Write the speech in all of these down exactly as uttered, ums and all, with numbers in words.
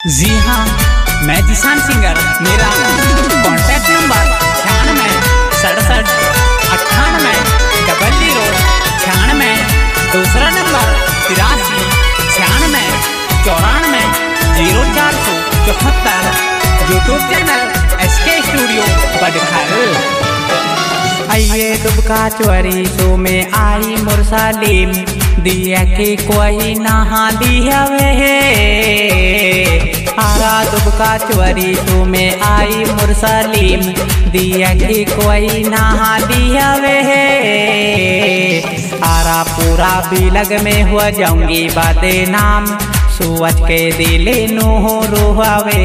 जी हाँ, मैं जिशान सिंगर। मेरा कॉन्टैक्ट नंबर छियानवे सड़सठ अट्ठानवे डबल जीरो छियानवे। दूसरा नंबर तिरासी छियानवे चौरानवे जीरो चार सौ चौहत्तर। YouTube channel S K studio Badkhal. आइए दुबका चोरी सो में आई मुरसालिम दिया के कोई नहा दिया वे। आरा दुबका चोरी सो में आई मुरसालिम दिया के कोई नहा दिया वे। आरा पूरा बिलग में हुआ जाऊंगी बातें नाम सुवच के दिले नो रोहावे।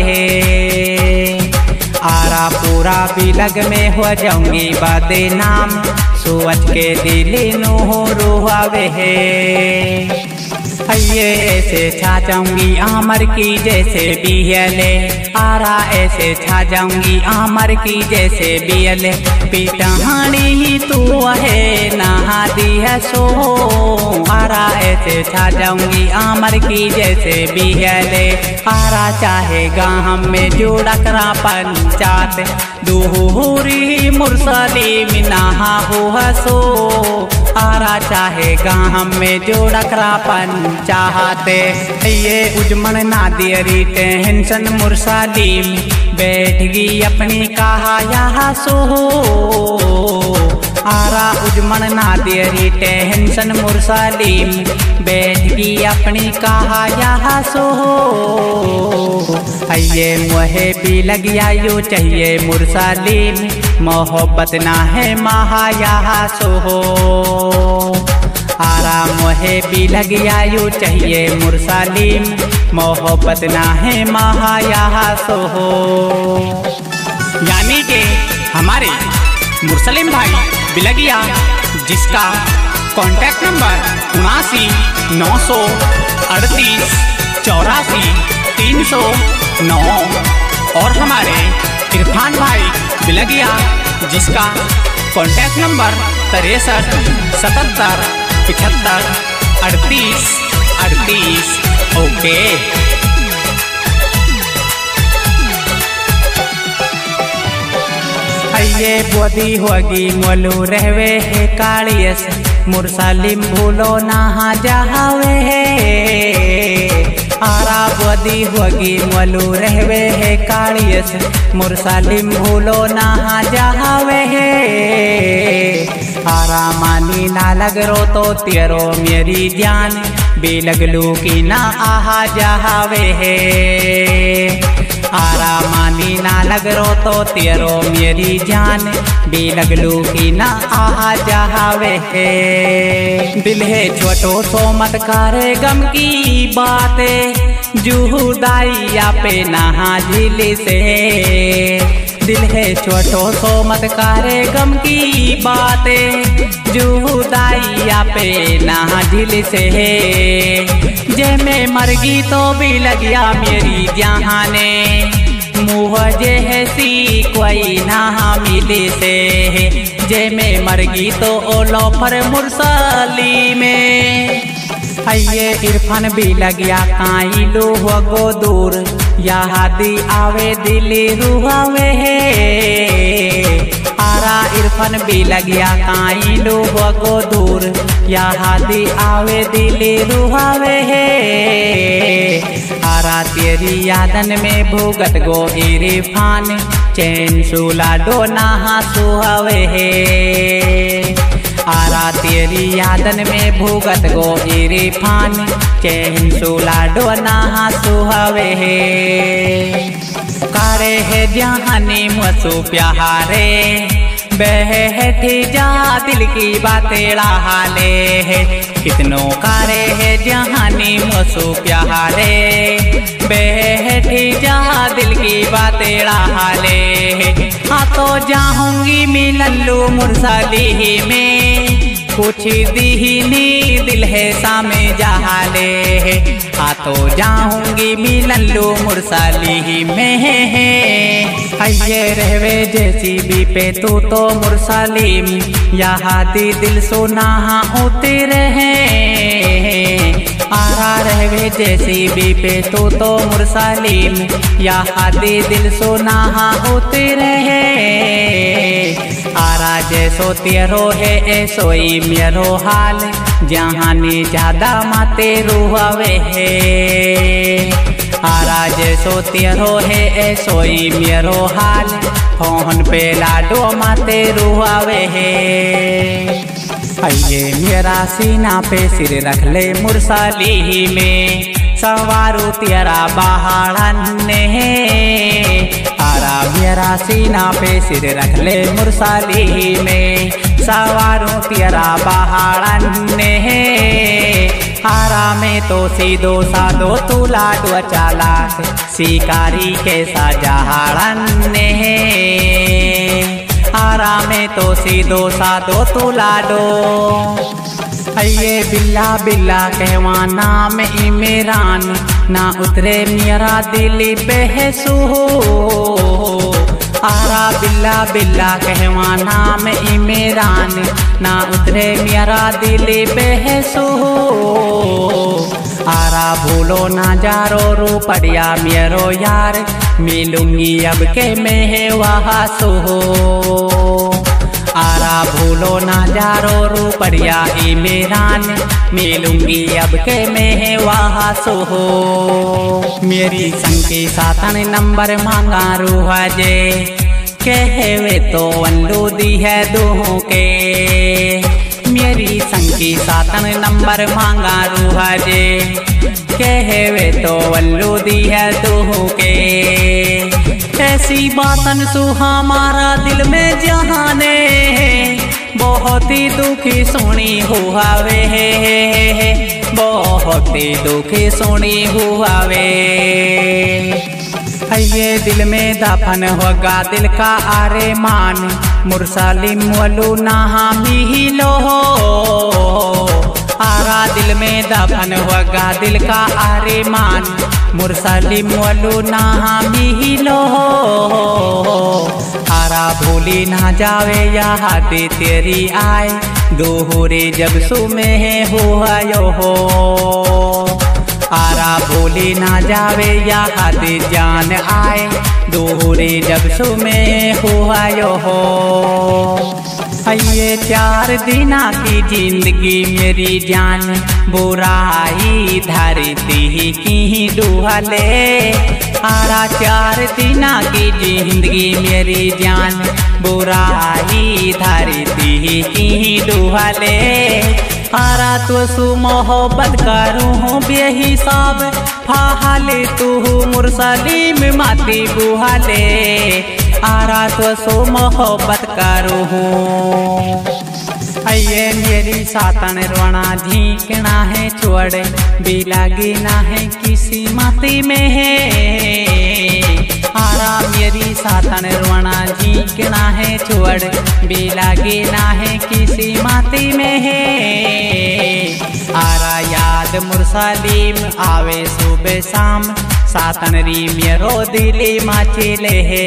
आरा पूरा बिलग में हो जाऊंगी बातें नाम सोच के दिले नो रोहावे। ये ऐसे छा जाऊंगी आमर की जैसे बिहले। आरा ऐसे छा जाऊंगी आमर की जैसे बिहले। पिटहानी ही तू है नहा दिया सो। आरा ऐसे छा जाऊंगी आमर की जैसे बिहले। आरा चाहेगा हम में जोड़ा करा पंचात दूरी मुरसलीम नहा हो हसो। आरा चाहेगा हम में जोड़ा करा पंचाते। ये उजमन नादियरी टेंशन मुरसलीम बैठ गई अपनी कहा यहाँ सो। आरा उजमन नादियरी टेंशन मुरसलीम बैठ गई अपनी कहा यहाँ सो। ये मोहे भी लग यो चाहिए मुरसलीम मोहब्बत ना है महा यहाँ सो। आरा मोहे भी लग यो चाहिए मुरसलीम मोहब्बत ना है महा यहाँ सो। यानी कि हमारे मुरसलीम भाई बिलगिया जिसका कॉन्टैक्ट नंबर उनासी नौ सौ अड़तीस चौरासी तीन सौ नौ। और हमारे इरफान भाई बिलगिया जिसका कॉन्टैक्ट नंबर तिरसठ सतहत्तर पचहत्तर अड़तीस अड़तीस। ओके ये बोदी होगी मोलू रहवे है कालियस मुरसलीम भूलो नहा जावे। आरा बोदी होगी मोलू रहवे है कालियस मुरसलीम भूलो नहा जावे। आरा मानी ना लग रो तो तेरो मेरी जान बेलगलू की ना आहा जावे। आरा मानी ना लग रो तो तेरो मेरी जान बेलगलू की ना आहा जावे। दिल है छोटो सो मत करे गम की बातें जुदाइया पे नहा झील से। दिल है छोटो सो मत करे गम की बातें जुदाइया पे नहा झील से। जे मैं मर गई तो भी लग गया मेरी जहाने मुझे ऐसी कोई ना मिले से। जे मैं मर गई तो ओलो पर मुरसली में। ये इरफान भी लग गया काई लो गो दूर यादी आवे दिली रुहावे। आरा इरफान भी लग गया काई लो गो दूर यादी आवे दिली रुहावे। आरा तेरी यादन में भुगत गो इरफान चैन सुला डो नहा सुहावे। आरा तेरी यादन में भुगत गो इरफान चैन सुला डो नहा सुहावे। करे है जहानी मसू प्यारे बैठी जा दिल की बातें हाले। कितनों कारे है जहानी मसू प्यारे बैठी जा दिल की बातें हाले। हाँ तो जाऊंगी मिलल्लू मुरसली में कुछ दीनी दिल है सामे जहाले। हाँ तो जाऊंगी मिलल्लू मुरसली में। ये रहवे जेसीबी पे तू तो मुरसलीम, यहाँ दी दिल सुना होते रहे। आरा रहवे जेसीबी पे तू तो मुरसलीम, यहाँ दी दिल सुना होते रहे। आरा जैसो तेरो है ऐसो ही मेरो हाल, जहाँ ने ज्यादा माते रुआवे है। आरा जैसो तेरो है ऐसो ही मेरो हाल, फोन पे लाडो माते रुआवे है। ये मेरा सीना पे सिर रख ले मुरसली में, सवारू तेरा बहाड़न ने। आरा मेरा सीना पे सिर रख ले मुरसली में, सवारू तेरा बहाड़न ने। आरा में तो सीधो साधो तू लाडो चालाक, शिकारी के साजहाड़न ने। आरा में तो सीधो साधो तू लाडो। ये बिल्ला बिल्ला कहवा नाम इमरान, ना उतरे मेरा दिल बेहसू। आरा बिल्ला बिल्ला कहवा नाम इमरान, ना उतरे मेरा दिल बेहसू। आरा भूलो ना जारो रू पड़िया मेरो यार, मिलूंगी अब के मैं वहाँ सो। आरा भूलो ना जारो रू पड़िया इमरान, मिलूंगी अब के मैं वहाँ सो। मेरी संगी सातन नंबर मांगा रूहा जे, कहवे तो वल्लू दी है दूहों के। मेरी संगी सातन नंबर मांगा रूहा जे, कहवे तो वल्लू दी है दूहों के। ऐसी बातन सु हमारा दिल में जहाने, बहुत ही दुखी सुनी हुआ वे, बहुत ही दुखी सुनी हुआ वे। ये दिल में दफन होगा दिल का आरेमान, मुरसलीम वल्लू ना मिलो। आरा दिल में दफन होगा दिल का आरेमान, मुरसलीम वल्लू ना मिलो। आरा भूली ना जावे यहाँ दे तेरी आए, दोहरे जब सुमे हुआ यो हो। आरा भूली ना जावे यहाँ दे जान आए, दोहरे जब सुमे हुआ यो हो। ये चार दिना की जिंदगी मेरी जान, बुराई धरती की डुहले। आरा चार दिना की जिंदगी मेरी जान, बुराई धरती की डुहले। आरा तो सु मोहब्बत करूँ बेहिसाब, फाहले तू मुरसलीम माती बुहाले। आरा तो सो मोहब्बत करूँ। ये मेरी सातन रोना झींकना है छोड़, बिलागी ना है किसी माती में है। आरा मेरी सातन रोना झींकना है छोड़, बिलागी ना है किसी माती में है। आरा याद मुरसलीम आवे सुबह शाम, सातन री मेरो दिली माचिले है।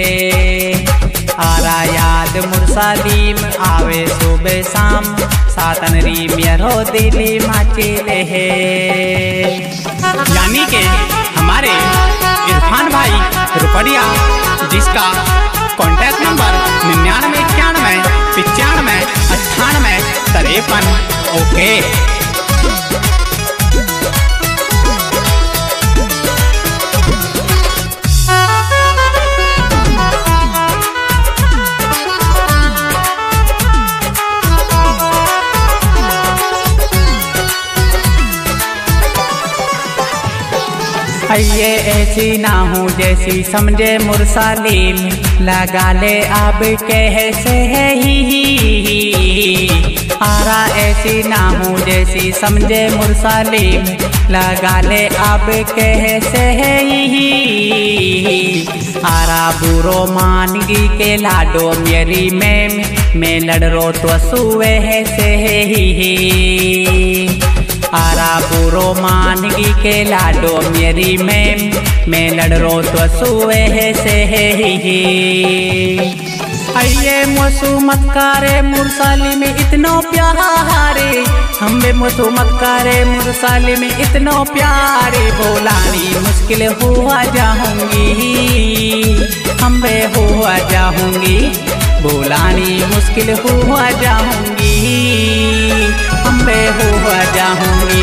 आरा याद मुरसलीम आवे सुबह शाम, सातन री मेरो दिली माचिले है। यानी के हमारे इरफान भाई रुपड़िया, जिसका कॉन्टैक्ट नंबर निन्यानवे इक्यानवे पिचानवे अट्ठानवे तिरपन। ओके ये ऐसी ना हूँ जैसी समझे मुरसलीम, लगा ले अब कैसे है ही। आरा ऐसी ना हूँ जैसी समझे मुरसलीम, लगा ले अब कैसे है ही। आरा बुरो मानगी के लाडो मेरी मैम, मैं लड़ रो तो सुवे है से ही। आरा बुरो मानगी के लाडो मेरी में मैं लड़रो तो सुए से ही अये मोसू मत करे मुरसाली में इतनो प्यारे हमें मोसू मत करे मुरसाली में इतनो प्यारे बोलानी मुश्किल हुआ जाऊंगी हमें हुआ जाऊंगी बोलानी मुश्किल हुआ जाऊंगी हमें हुआ जाऊंगी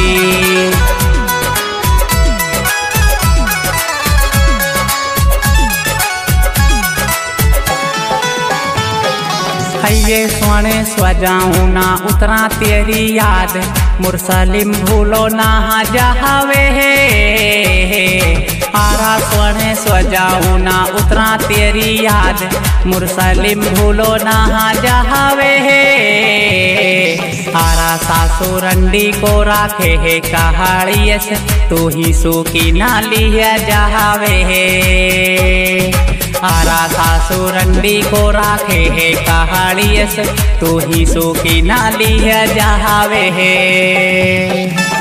ये सोने स्वजाऊं ना उतरा तेरी याद मुरसलिम भूलो ना जावे आरा सोने स्वजाऊं ना उतरा तेरी याद मुरसलिम भूलो ना जावे आरा सासू रंडी को राखे है कहाड़ियस तू ही सूखी ना लिया जावे आरा सासू रंडी को राखे है कहाड़ियस तू ही सूखी ना लिया जावे है।